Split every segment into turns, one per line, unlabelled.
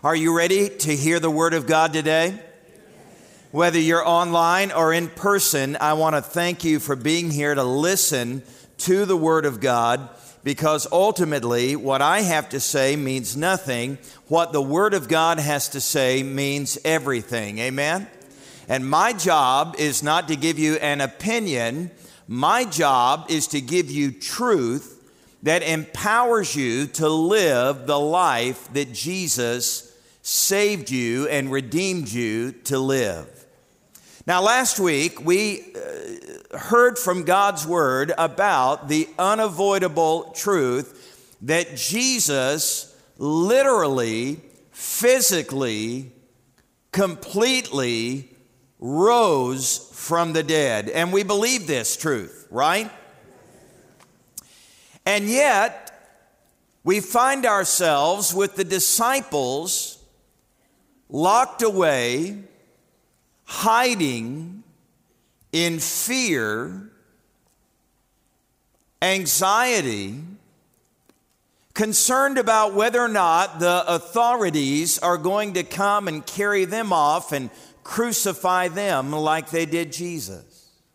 Are you ready to hear the Word of God today? Whether you're online or in person, I want to thank you for being here to listen to the Word of God, because ultimately what I have to say means nothing. What the Word of God has to say means everything. Amen? And my job is not to give you an opinion. My job is to give you truth that empowers you to live the life that Jesus saved you and redeemed you to live. Now, last week, we heard from God's Word about the unavoidable truth that Jesus literally, physically, completely rose from the dead. And we believe this truth, right? And yet, we find ourselves with the disciples locked away, hiding in fear, anxiety, concerned about whether or not the authorities are going to come and carry them off and crucify them like they did Jesus.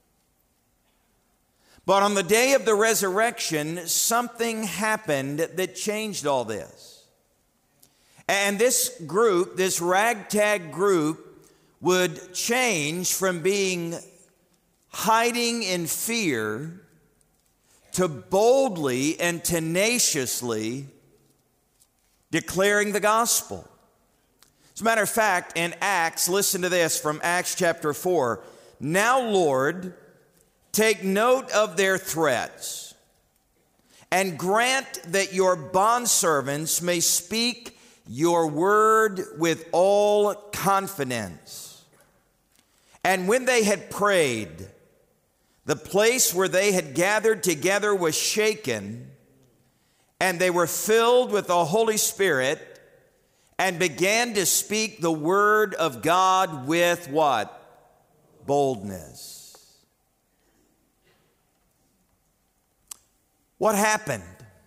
But on the day of the resurrection, something happened that changed all this. And this group, this ragtag group, would change from being hiding in fear to boldly and tenaciously declaring the gospel. As a matter of fact, in Acts, listen to this from Acts chapter 4. Now, Lord, take note of their threats and grant that your bondservants may speak your word with all confidence. And when they had prayed, the place where they had gathered together was shaken, and they were filled with the Holy Spirit and began to speak the word of God with what? Boldness. What happened?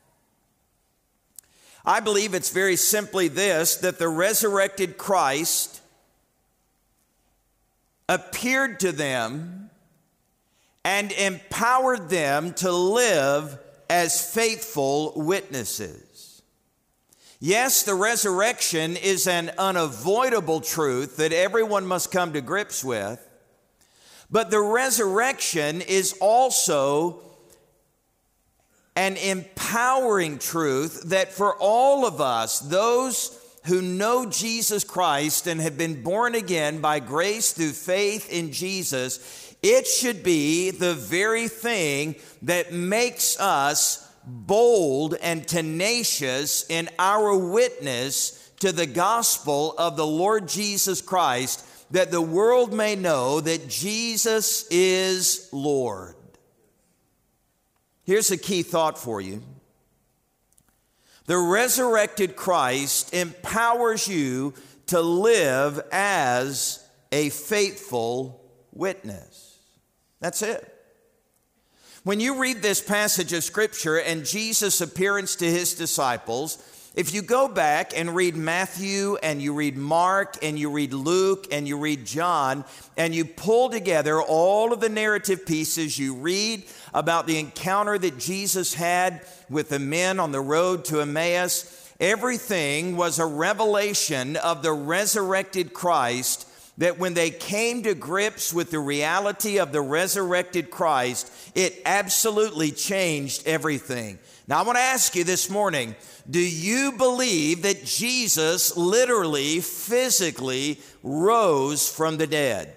I believe it's very simply this, that the resurrected Christ appeared to them and empowered them to live as faithful witnesses. Yes, the resurrection is an unavoidable truth that everyone must come to grips with, but the resurrection is also an empowering truth that for all of us, those who know Jesus Christ and have been born again by grace through faith in Jesus, it should be the very thing that makes us bold and tenacious in our witness to the gospel of the Lord Jesus Christ, that the world may know that Jesus is Lord. Here's a key thought for you. The resurrected Christ empowers you to live as a faithful witness. That's it. When you read this passage of Scripture and Jesus' appearance to his disciples, if you go back and read Matthew and you read Mark and you read Luke and you read John and you pull together all of the narrative pieces, you read about the encounter that Jesus had with the men on the road to Emmaus, everything was a revelation of the resurrected Christ, that when they came to grips with the reality of the resurrected Christ, it absolutely changed everything. Now, I want to ask you this morning, do you believe that Jesus literally, physically rose from the dead?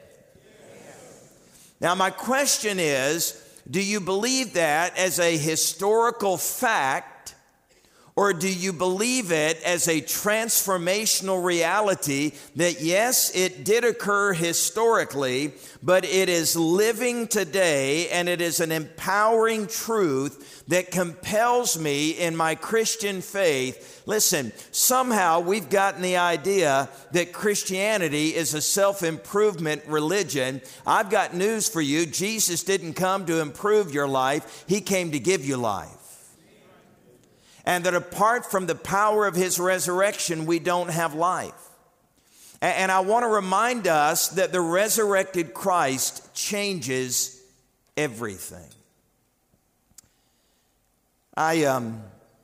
Now, my question is, do you believe that as a historical fact, or do you believe it as a transformational reality that, yes, it did occur historically, but it is living today, and it is an empowering truth that compels me in my Christian faith? Listen, somehow we've gotten the idea that Christianity is a self-improvement religion. I've got news for you. Jesus didn't come to improve your life. He came to give you life. and that apart from the power of his resurrection, we don't have life. And I want to remind us that the resurrected Christ changes everything. I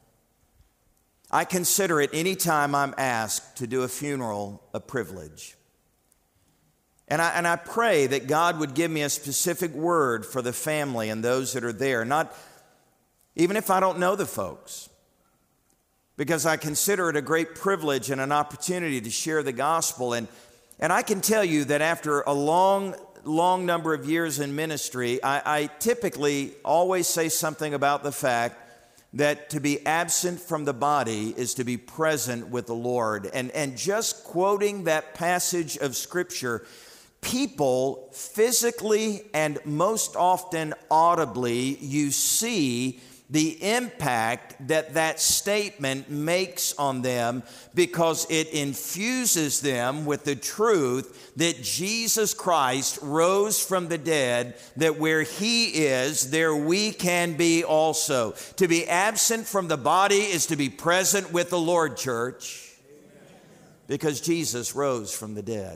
consider it any time I'm asked to do a funeral a privilege. And I pray that God would give me a specific word for the family and those that are there, not even if I don't know the folks, because I consider it a great privilege and an opportunity to share the gospel. And I can tell you that after a long number of years in ministry, I typically always say something about the fact that to be absent from the body is to be present with the Lord. And just quoting that passage of Scripture, people physically and most often audibly, you see the impact that statement makes on them, because it infuses them with the truth that Jesus Christ rose from the dead, that where he is, there we can be also. To be absent from the body is to be present with the Lord, church, because Jesus rose from the dead.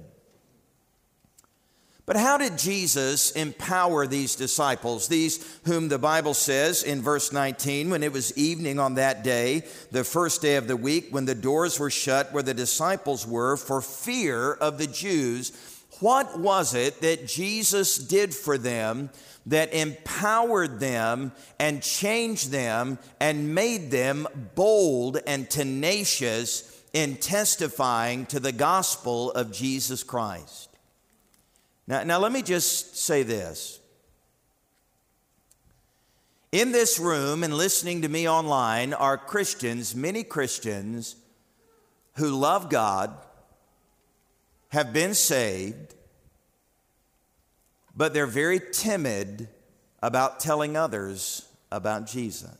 But how did Jesus empower these disciples, these whom the Bible says in verse 19, when it was evening on that day, the first day of the week, when the doors were shut where the disciples were for fear of the Jews, what was it that Jesus did for them that empowered them and changed them and made them bold and tenacious in testifying to the gospel of Jesus Christ? Now let me just say this. In this room and listening to me online are Christians, many Christians, who love God, have been saved, but they're very timid about telling others about Jesus.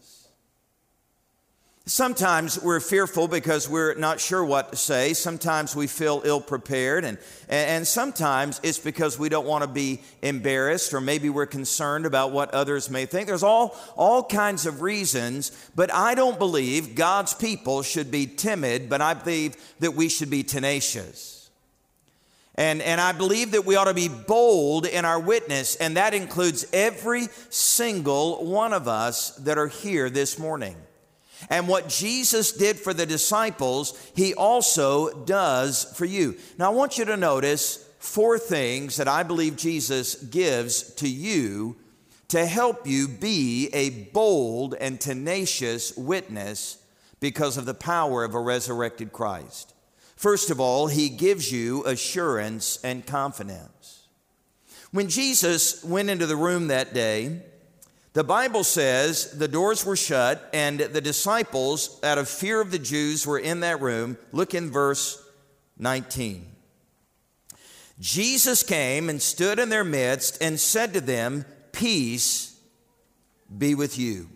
Sometimes we're fearful because we're not sure what to say. Sometimes we feel ill-prepared, and sometimes it's because we don't want to be embarrassed, or maybe we're concerned about what others may think. There's all kinds of reasons, but I don't believe God's people should be timid, but I believe that we should be tenacious. And I believe that we ought to be bold in our witness, and that includes every single one of us that are here this morning. And what Jesus did for the disciples, he also does for you. Now, I want you to notice 4 things that I believe Jesus gives to you to help you be a bold and tenacious witness because of the power of a resurrected Christ. First of all, he gives you assurance and confidence. When Jesus went into the room that day, the Bible says the doors were shut and the disciples, out of fear of the Jews, were in that room. Look in verse 19. Jesus came and stood in their midst and said to them, "Peace be with you."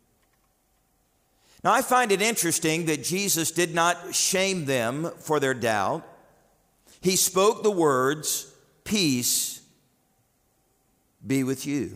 Now, I find it interesting that Jesus did not shame them for their doubt. He spoke the words, "Peace be with you."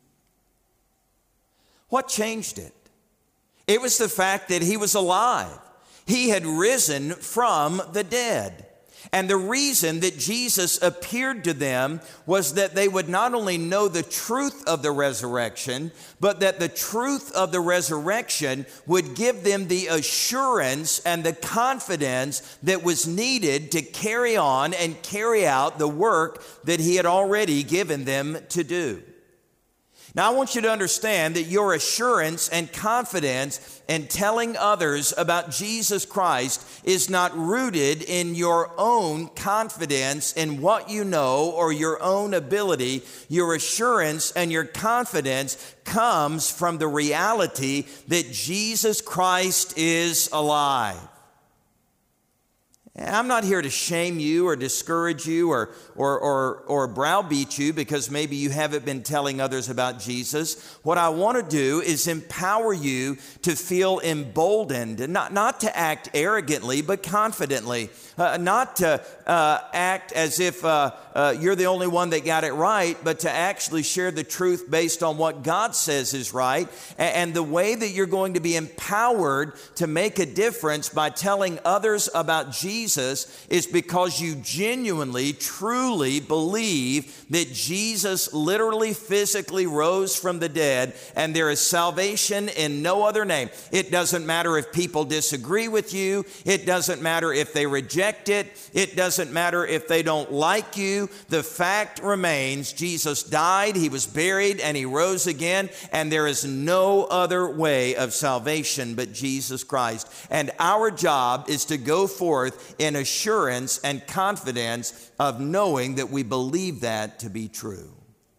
What changed it? It was the fact that he was alive. He had risen from the dead. And the reason that Jesus appeared to them was that they would not only know the truth of the resurrection, but that the truth of the resurrection would give them the assurance and the confidence that was needed to carry on and carry out the work that he had already given them to do. Now, I want you to understand that your assurance and confidence in telling others about Jesus Christ is not rooted in your own confidence in what you know or your own ability. Your assurance and your confidence comes from the reality that Jesus Christ is alive. I'm not here to shame you or discourage you or browbeat you because maybe you haven't been telling others about Jesus. What I want to do is empower you to feel emboldened, not to act arrogantly, but confidently, not to act as if you're the only one that got it right, but to actually share the truth based on what God says is right. And the way that you're going to be empowered to make a difference by telling others about Jesus is because you genuinely, truly believe that Jesus literally, physically rose from the dead, and there is salvation in no other name. It doesn't matter if people disagree with you. It doesn't matter if they reject it. It doesn't matter if they don't like you. The fact remains, Jesus died, he was buried, and he rose again, and there is no other way of salvation but Jesus Christ. And our job is to go forth in assurance and confidence of knowing that we believe that to be true.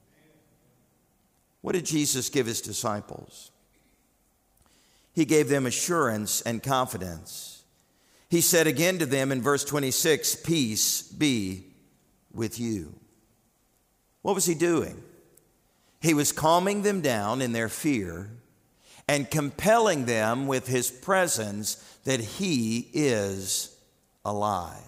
What did Jesus give his disciples? He gave them assurance and confidence. He said again to them in verse 26, "Peace be with you." What was he doing? He was calming them down in their fear and compelling them with his presence that he is alive.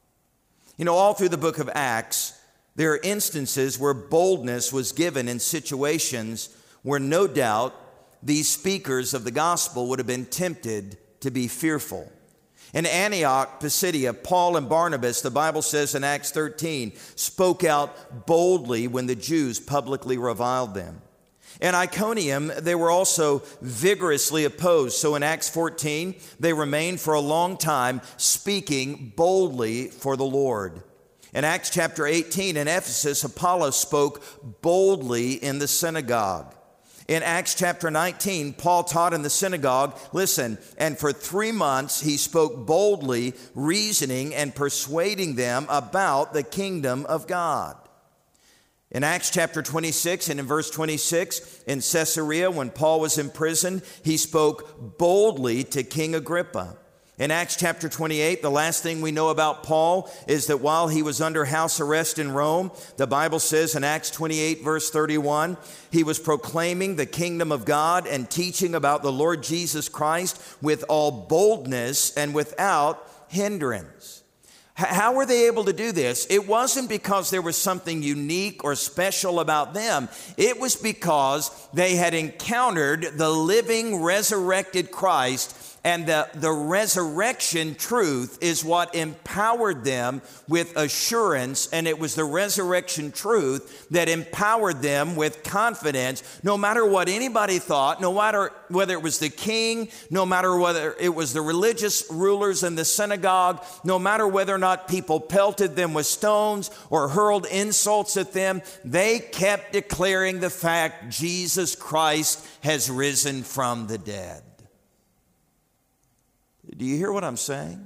You know, all through the book of Acts, there are instances where boldness was given in situations where no doubt these speakers of the gospel would have been tempted to be fearful. In Antioch, Pisidia, Paul and Barnabas, the Bible says in Acts 13, spoke out boldly when the Jews publicly reviled them. In Iconium, they were also vigorously opposed. So in Acts 14, they remained for a long time speaking boldly for the Lord. In Acts chapter 18, in Ephesus, Apollos spoke boldly in the synagogue. In Acts chapter 19, Paul taught in the synagogue, listen, and for 3 months he spoke boldly, reasoning and persuading them about the kingdom of God. In Acts chapter 26 and in verse 26, in Caesarea, when Paul was imprisoned, he spoke boldly to King Agrippa. In Acts chapter 28, the last thing we know about Paul is that while he was under house arrest in Rome, the Bible says in Acts 28 verse 31, he was proclaiming the kingdom of God and teaching about the Lord Jesus Christ with all boldness and without hindrance. How were they able to do this? It wasn't because there was something unique or special about them. It was because they had encountered the living, resurrected Christ, and the resurrection truth is what empowered them with assurance, and it was the resurrection truth that empowered them with confidence, no matter what anybody thought, no matter whether it was the king, no matter whether it was the religious rulers in the synagogue, no matter whether or not people pelted them with stones or hurled insults at them, they kept declaring the fact Jesus Christ has risen from the dead. Do you hear what I'm saying?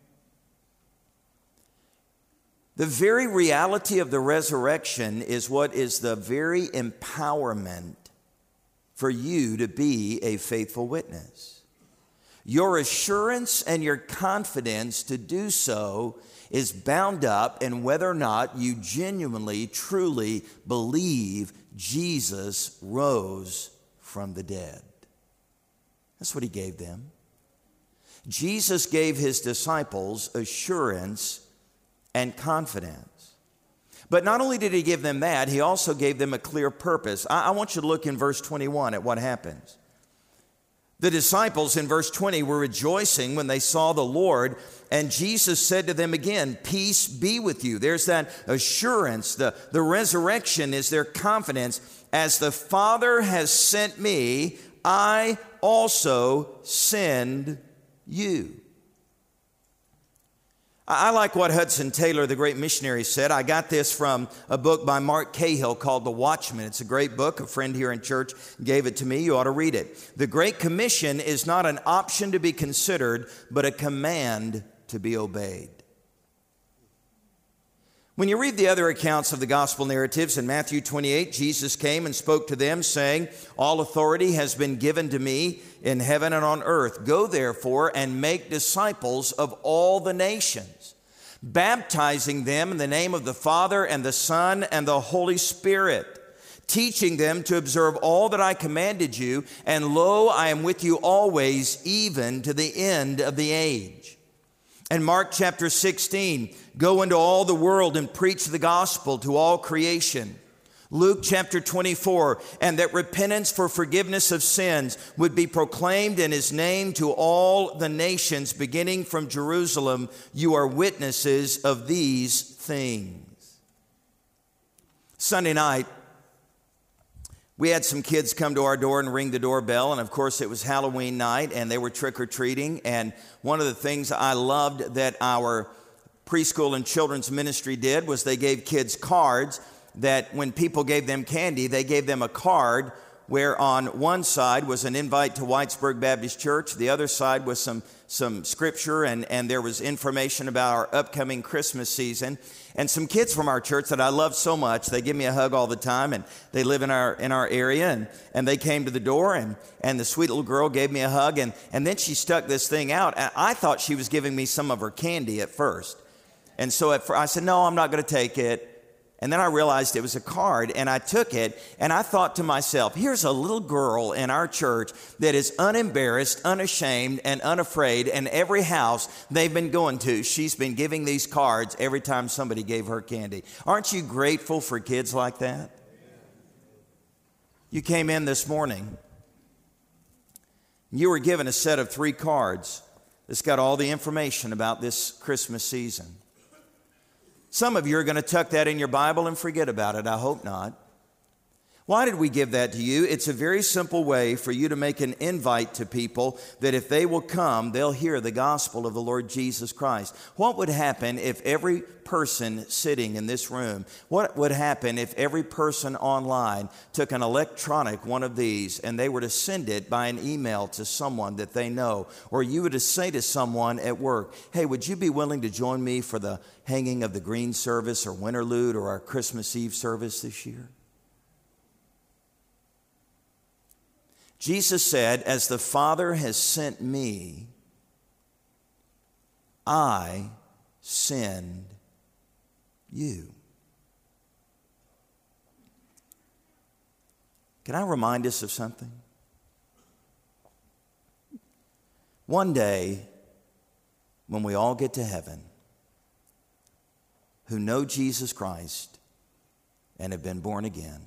The very reality of the resurrection is what is the very empowerment for you to be a faithful witness. Your assurance and your confidence to do so is bound up in whether or not you genuinely, truly believe Jesus rose from the dead. That's what he gave them. Jesus gave his disciples assurance and confidence. But not only did he give them that, he also gave them a clear purpose. I want you to look in verse 21 at what happens. The disciples in verse 20 were rejoicing when they saw the Lord, and Jesus said to them again, "Peace be with you." There's that assurance. The resurrection is their confidence. As the Father has sent me, I also send you. I like what Hudson Taylor, the great missionary, said. I got this from a book by Mark Cahill called The Watchman. It's a great book. A friend here in church gave it to me. You ought to read it. The Great Commission is not an option to be considered, but a command to be obeyed. When you read the other accounts of the gospel narratives, in Matthew 28, Jesus came and spoke to them, saying, "All authority has been given to me in heaven and on earth. Go therefore and make disciples of all the nations, baptizing them in the name of the Father and the Son and the Holy Spirit, teaching them to observe all that I commanded you, and lo, I am with you always, even to the end of the age." And Mark chapter 16, "Go into all the world and preach the gospel to all creation." Luke chapter 24, "And that repentance for forgiveness of sins would be proclaimed in his name to all the nations, beginning from Jerusalem. You are witnesses of these things." Sunday night, we had some kids come to our door and ring the doorbell, and of course it was Halloween night, and they were trick-or-treating. And one of the things I loved that our preschool and children's ministry did was they gave kids cards that when people gave them candy, they gave them a card where on one side was an invite to Whitesburg Baptist Church, the other side was some scripture, and there was information about our upcoming Christmas season. And some kids from our church that I love so much, they give me a hug all the time, and they live in our area, and they came to the door, and the sweet little girl gave me a hug, and then she stuck this thing out, and I thought she was giving me some of her candy at first. And so I said, "No, I'm not going to take it." And then I realized it was a card, and I took it, and I thought to myself, here's a little girl in our church that is unembarrassed, unashamed, and unafraid, and every house they've been going to, she's been giving these cards every time somebody gave her candy. Aren't you grateful for kids like that? You came in this morning. You were given a set of 3 cards that's got all the information about this Christmas season. Some of you are going to tuck that in your Bible and forget about it. I hope not. Why did we give that to you? It's a very simple way for you to make an invite to people that if they will come, they'll hear the gospel of the Lord Jesus Christ. What would happen if every person sitting in this room, what would happen if every person online took an electronic one of these and they were to send it by an email to someone that they know? Or you were to say to someone at work, "Hey, would you be willing to join me for the hanging of the green service or Winterlude or our Christmas Eve service this year?" Jesus said, "As the Father has sent me, I send you." Can I remind us of something? One day, when we all get to heaven, who know Jesus Christ and have been born again,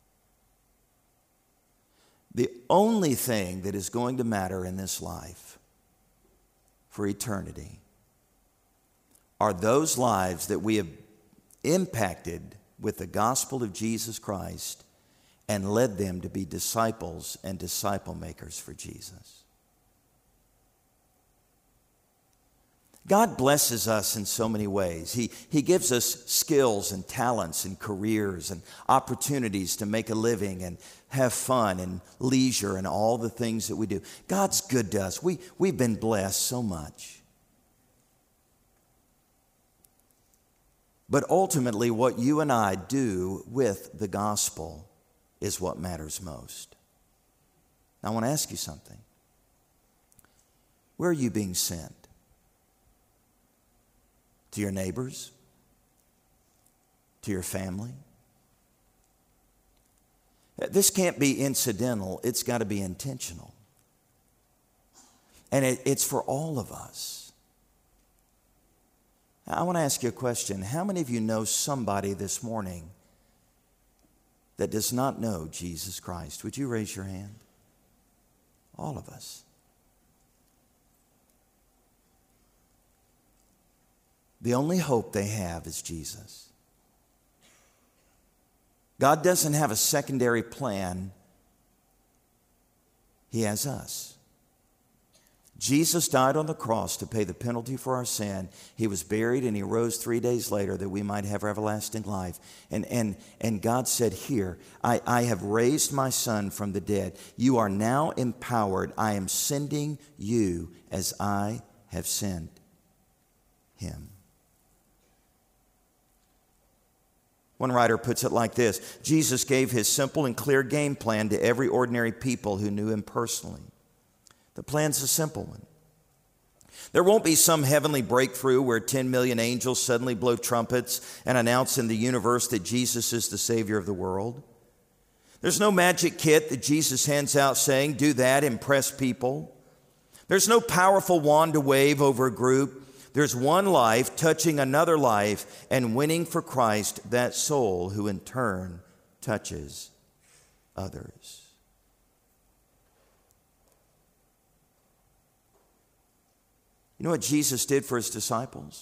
the only thing that is going to matter in this life for eternity are those lives that we have impacted with the gospel of Jesus Christ and led them to be disciples and disciple makers for Jesus. God blesses us in so many ways. He gives us skills and talents and careers and opportunities to make a living and have fun and leisure and all the things that we do. God's good to us. We've been blessed so much. But ultimately, what you and I do with the gospel is what matters most. Now, I want to ask you something. Where are you being sent? To your neighbors? To your family? This can't be incidental. It's got to be intentional. And it's for all of us. I want to ask you a question. How many of you know somebody this morning that does not know Jesus Christ? Would you raise your hand? All of us. The only hope they have is Jesus. God doesn't have a secondary plan. He has us. Jesus died on the cross to pay the penalty for our sin. He was buried and he rose 3 days later that we might have everlasting life. And God said, "Here, I have raised my son from the dead. You are now empowered. I am sending you as I have sent him." One writer puts it like this: Jesus gave his simple and clear game plan to every ordinary people who knew him personally. The plan's a simple one. There won't be some heavenly breakthrough where 10 million angels suddenly blow trumpets and announce in the universe that Jesus is the Savior of the world. There's no magic kit that Jesus hands out saying, do that, impress people. There's no powerful wand to wave over a group. There's one life touching another life and winning for Christ that soul who in turn touches others. You know what Jesus did for his disciples?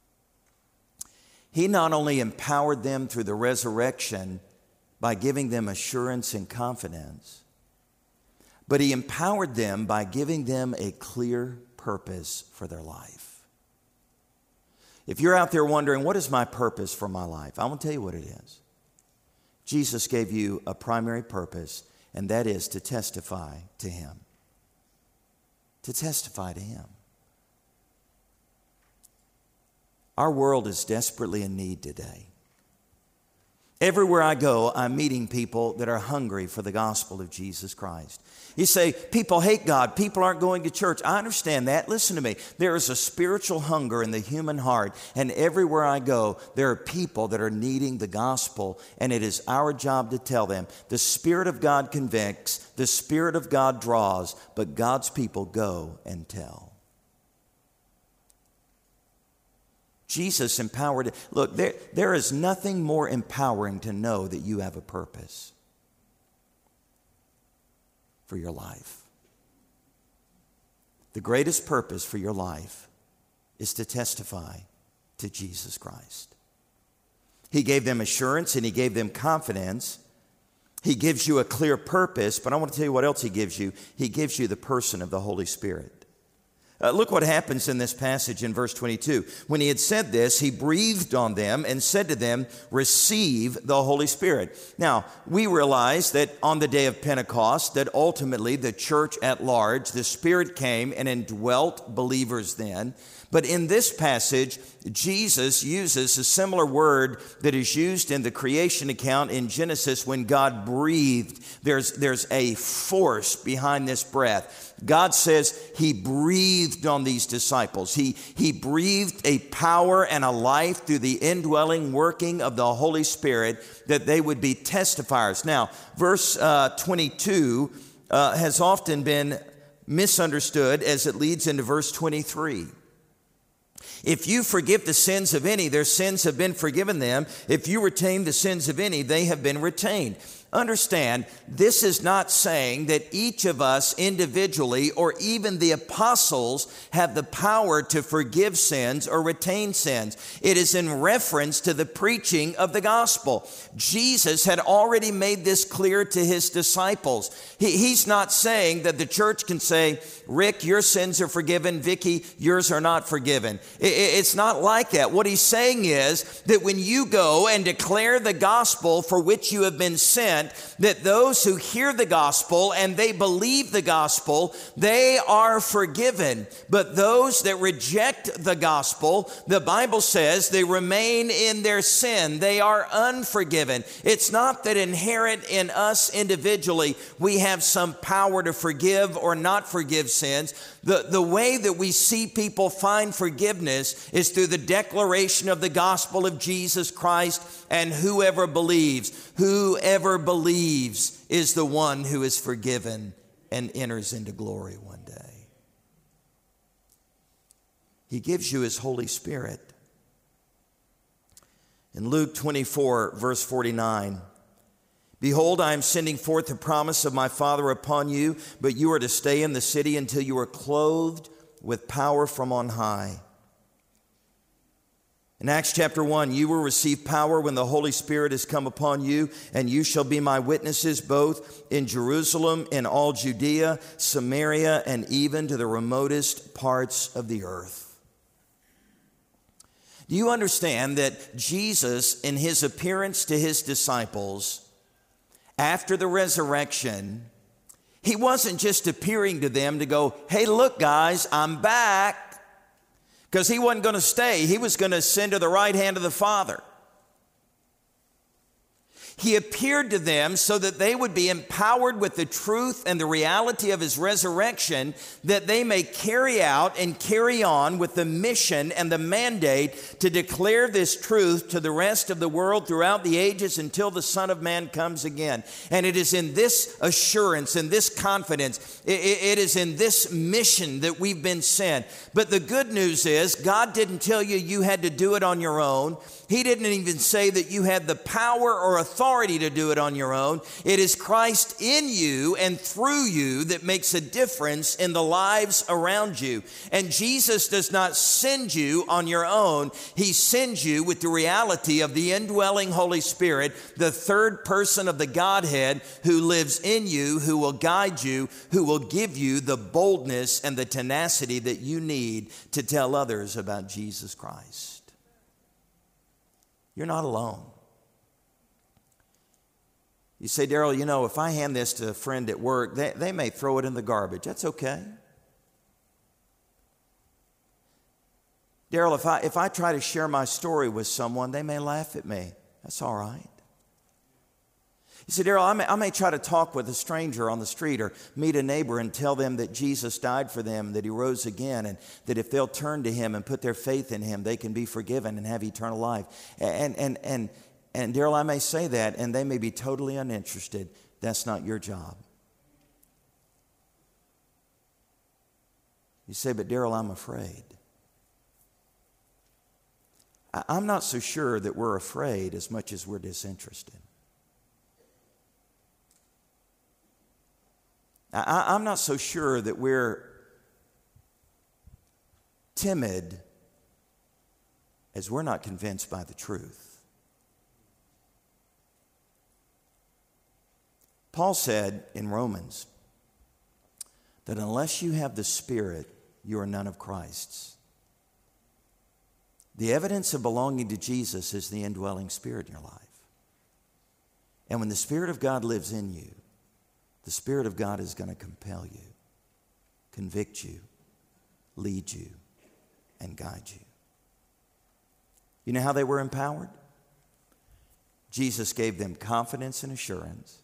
He not only empowered them through the resurrection by giving them assurance and confidence, but he empowered them by giving them a clear purpose for their life. If you're out there wondering, what is my purpose for my life? I want to tell you what it is. Jesus gave you a primary purpose, and that is to testify to him. To testify to him. Our world is desperately in need today. Everywhere I go, I'm meeting people that are hungry for the gospel of Jesus Christ. You say, people hate God. People aren't going to church. I understand that. Listen to me. There is a spiritual hunger in the human heart. And everywhere I go, there are people that are needing the gospel. And it is our job to tell them. The Spirit of God convicts. The Spirit of God draws. But God's people go and tell. Jesus empowered it. Look, there is nothing more empowering to know that you have a purpose for your life. The greatest purpose for your life is to testify to Jesus Christ. He gave them assurance and he gave them confidence. He gives you a clear purpose, but I want to tell you what else he gives you. He gives you the person of the Holy Spirit. Look what happens in this passage in verse 22. When he had said this, he breathed on them and said to them, receive the Holy Spirit. Now, we realize that on the day of Pentecost, that ultimately the church at large, the Spirit came and indwelt believers then. But in this passage, Jesus uses a similar word that is used in the creation account in Genesis when God breathed. There's a force behind this breath. God says he breathed on these disciples. He breathed a power and a life through the indwelling working of the Holy Spirit that they would be testifiers. Now, verse 22 has often been misunderstood as it leads into verse 23. If you forgive the sins of any, their sins have been forgiven them. If you retain the sins of any, they have been retained. Understand, this is not saying that each of us individually or even the apostles have the power to forgive sins or retain sins. It is in reference to the preaching of the gospel. Jesus had already made this clear to his disciples. He's not saying that the church can say, Rick, your sins are forgiven. Vicky, yours are not forgiven. It's not like that. What he's saying is that when you go and declare the gospel for which you have been sent, that those who hear the gospel and they believe the gospel, they are forgiven. But those that reject the gospel, the Bible says they remain in their sin. They are unforgiven. It's not that inherent in us individually we have some power to forgive or not forgive sins. The way that we see people find forgiveness is through the declaration of the gospel of Jesus Christ, and whoever believes is the one who is forgiven and enters into glory one day. He gives you his Holy Spirit. In Luke 24, verse 49, behold, I am sending forth the promise of my Father upon you, but you are to stay in the city until you are clothed with power from on high. In Acts chapter 1, you will receive power when the Holy Spirit has come upon you, and you shall be my witnesses both in Jerusalem, in all Judea, Samaria, and even to the remotest parts of the earth. Do you understand that Jesus, in his appearance to his disciples after the resurrection, he wasn't just appearing to them to go, hey, look, guys, I'm back. Because he wasn't going to stay. He was going to ascend to the right hand of the Father. He appeared to them so that they would be empowered with the truth and the reality of his resurrection, that they may carry out and carry on with the mission and the mandate to declare this truth to the rest of the world throughout the ages until the Son of Man comes again. And it is in this assurance and this confidence, it is in this mission that we've been sent. But the good news is God didn't tell you you had to do it on your own. He didn't even say that you had the power or authority to do it on your own. It is Christ in you and through you that makes a difference in the lives around you. And Jesus does not send you on your own. He sends you with the reality of the indwelling Holy Spirit, the third person of the Godhead who lives in you, who will guide you, who will give you the boldness and the tenacity that you need to tell others about Jesus Christ. You're not alone. You say, Daryl, you know, if I hand this to a friend at work, they may throw it in the garbage. That's okay. Daryl, if I try to share my story with someone, they may laugh at me. That's all right. You say, Daryl, I may try to talk with a stranger on the street or meet a neighbor and tell them that Jesus died for them, that he rose again, and that if they'll turn to him and put their faith in him, they can be forgiven and have eternal life. And Daryl, I may say that, and they may be totally uninterested. That's not your job. You say, but Daryl, I'm afraid. I'm not so sure that we're afraid as much as we're disinterested. I'm not so sure that we're timid as we're not convinced by the truth. Paul said in Romans that unless you have the Spirit, you are none of Christ's. The evidence of belonging to Jesus is the indwelling Spirit in your life. And when the Spirit of God lives in you, the Spirit of God is going to compel you, convict you, lead you, and guide you. You know how they were empowered? Jesus gave them confidence and assurance.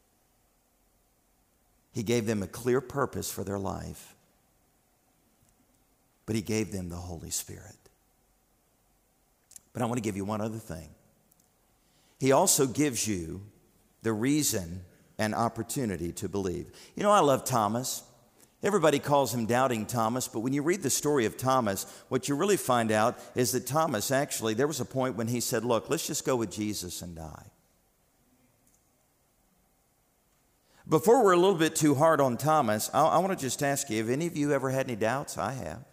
He gave them a clear purpose for their life, but he gave them the Holy Spirit. But I want to give you one other thing. He also gives you the reason and opportunity to believe. You know, I love Thomas. Everybody calls him Doubting Thomas, but when you read the story of Thomas, what you really find out is that Thomas actually, there was a point when he said, look, let's just go with Jesus and die. Before we're a little bit too hard on Thomas, I want to just ask you, have any of you ever had any doubts? I have.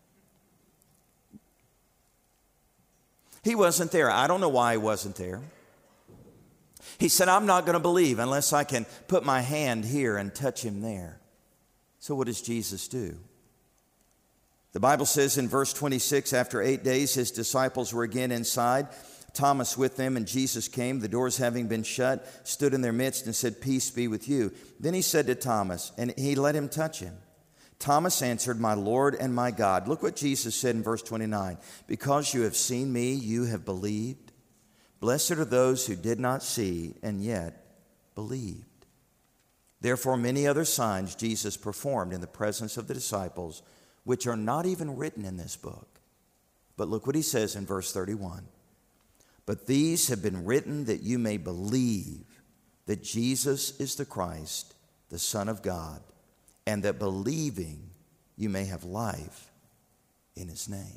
He wasn't there. I don't know why he wasn't there. He said, I'm not going to believe unless I can put my hand here and touch him there. So what does Jesus do? The Bible says in verse 26, after 8 days, his disciples were again inside, Thomas with them, and Jesus came, the doors having been shut, stood in their midst and said, peace be with you. Then he said to Thomas, and he let him touch him. Thomas answered, my Lord and my God. Look what Jesus said in verse 29. Because you have seen me, you have believed. Blessed are those who did not see and yet believed. Therefore, many other signs Jesus performed in the presence of the disciples, which are not even written in this book. But look what he says in verse 31. But these have been written that you may believe that Jesus is the Christ, the Son of God, and that believing you may have life in his name.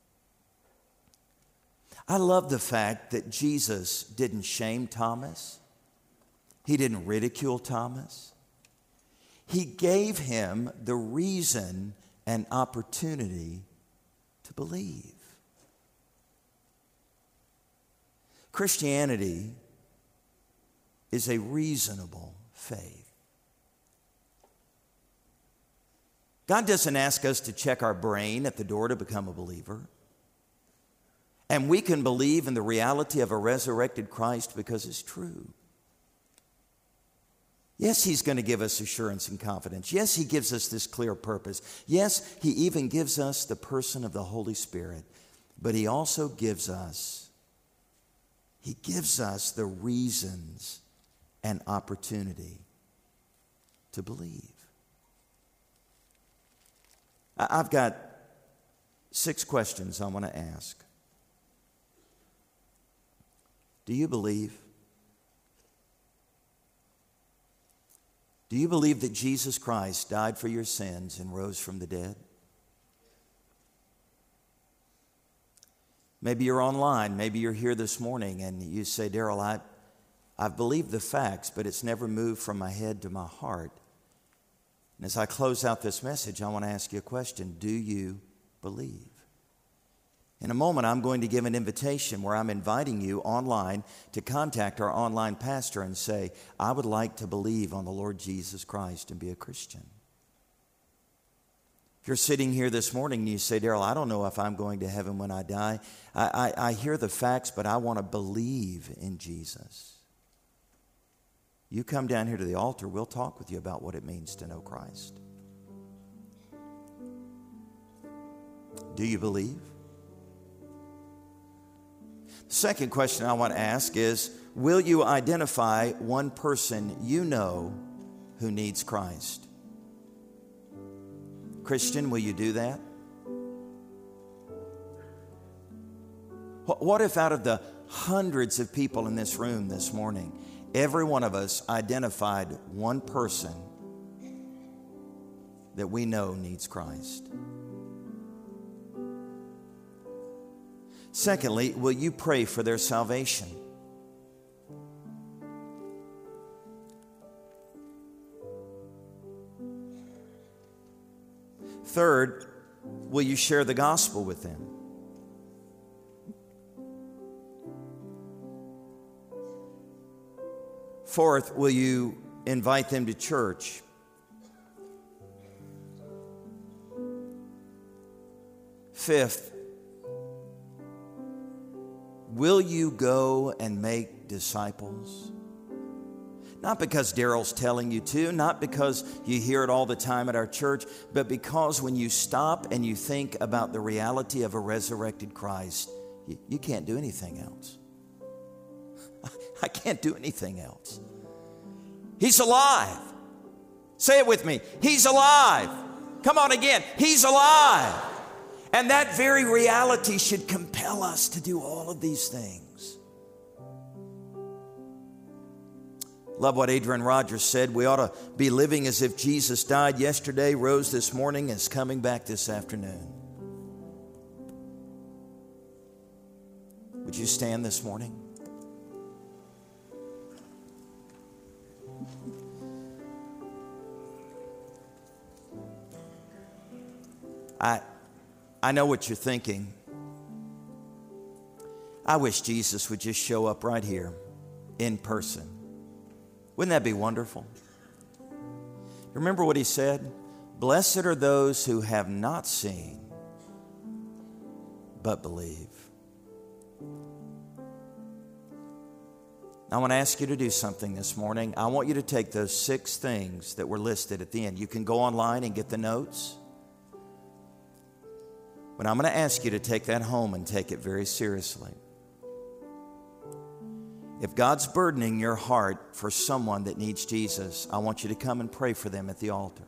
I love the fact that Jesus didn't shame Thomas. He didn't ridicule Thomas. He gave him the reason and opportunity to believe. Christianity is a reasonable faith. God doesn't ask us to check our brain at the door to become a believer. And we can believe in the reality of a resurrected Christ because it's true. Yes, he's going to give us assurance and confidence. Yes, he gives us this clear purpose. Yes, he even gives us the person of the Holy Spirit. But he also gives us He gives us the reasons and opportunity to believe. I've got 6 questions I want to ask. Do you believe? Do you believe that Jesus Christ died for your sins and rose from the dead? Maybe you're online, maybe you're here this morning and you say, Daryl, I've believed the facts, but it's never moved from my head to my heart. And as I close out this message, I want to ask you a question. Do you believe? In a moment, I'm going to give an invitation where I'm inviting you online to contact our online pastor and say, I would like to believe on the Lord Jesus Christ and be a Christian. If you're sitting here this morning and you say, Daryl, I don't know if I'm going to heaven when I die. I hear the facts, but I want to believe in Jesus. You come down here to the altar, we'll talk with you about what it means to know Christ. Do you believe? The second question I want to ask is, will you identify one person you know who needs Christ? Christian, will you do that? What if out of the hundreds of people in this room this morning, every one of us identified one person that we know needs Christ? Secondly, will you pray for their salvation? Third, will you share the gospel with them? Fourth, will you invite them to church? Fifth, will you go and make disciples? Not because Daryl's telling you to, not because you hear it all the time at our church, but because when you stop and you think about the reality of a resurrected Christ, you can't do anything else. I can't do anything else. He's alive. Say it with me. He's alive. Come on again. He's alive. And that very reality should compel us to do all of these things. Love what Adrian Rogers said. We ought to be living as if Jesus died yesterday, rose this morning, and is coming back this afternoon. Would you stand this morning? I know what you're thinking. I wish Jesus would just show up right here in person. Wouldn't that be wonderful? Remember what he said? Blessed are those who have not seen, but believe. I want to ask you to do something this morning. I want you to take those 6 things that were listed at the end. You can go online and get the notes. But I'm going to ask you to take that home and take it very seriously. If God's burdening your heart for someone that needs Jesus, I want you to come and pray for them at the altar.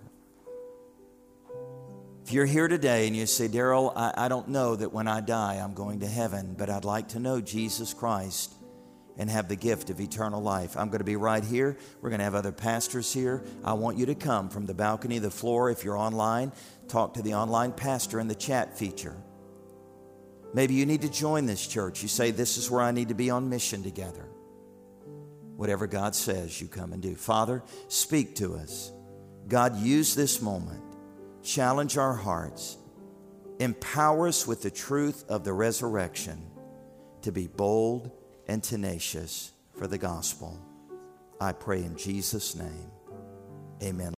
If you're here today and you say, Daryl, I don't know that when I die I'm going to heaven, but I'd like to know Jesus Christ and have the gift of eternal life. I'm going to be right here. We're going to have other pastors here. I want you to come from the balcony, the floor. If you're online, talk to the online pastor in the chat feature. Maybe you need to join this church. You say, this is where I need to be on mission together. Whatever God says, you come and do. Father, speak to us. God, use this moment. Challenge our hearts. Empower us with the truth of the resurrection to be bold and tenacious for the gospel. I pray in Jesus' name. Amen.